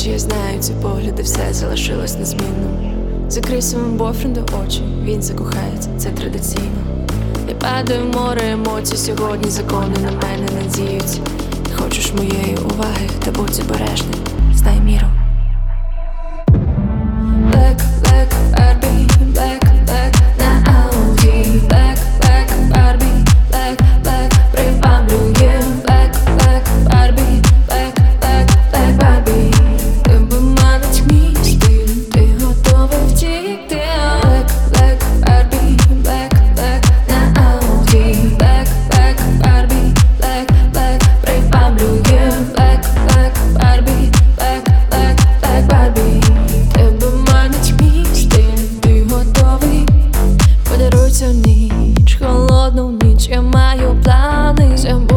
Наче я знаю ці погляди, все залишилось незмінним. Закрий своєму бойфренду очі, він закохається, це традиційно. Я падаю в море емоцій, сьогодні закони на мене надіються. Ти хочеш моєї уваги, та будь обережним, знай міру. Black, black, Barbie, black, black, на Audi. Black, black, Barbie, black, black, приваблює. Black, black, Barbie, black, black, black, Barbie. Тебе манить мій стиль, ти готовий втікти. Black, black, Barbie, black, black, на Audi. Black, black, Barbie, black, black, приваблює. Black, black, Barbie, black, black, black, Barbie. Тебе манить мій стиль, ти готовий. Подаруй цю ніч, холодну ніч, я маю плани.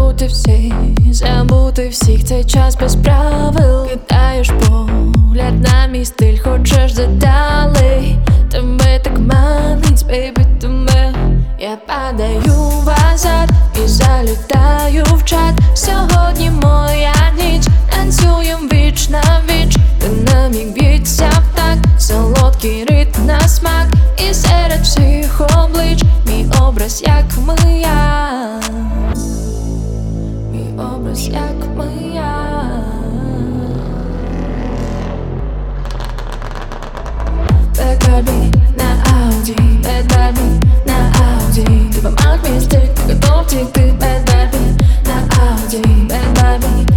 Забути всіх, цей час без правил. Кидаєш погляд на мій стиль, хочеш деталей. Тебе так манить, бейбі, тебе. Я падаю в азарт і залітаю в чат. Сьогодні моя ніч, танцюєм віч на віч. Динамік б'ється в такт, солодкий ритм на смак. І серед всіх облич мій образ як моя. Мій образ як моя. Black Barbie на Audi, Black Barbie на Audi. Тебе манить мій стиль, ти готов втікти. Black Barbie на Audi, Black Barbie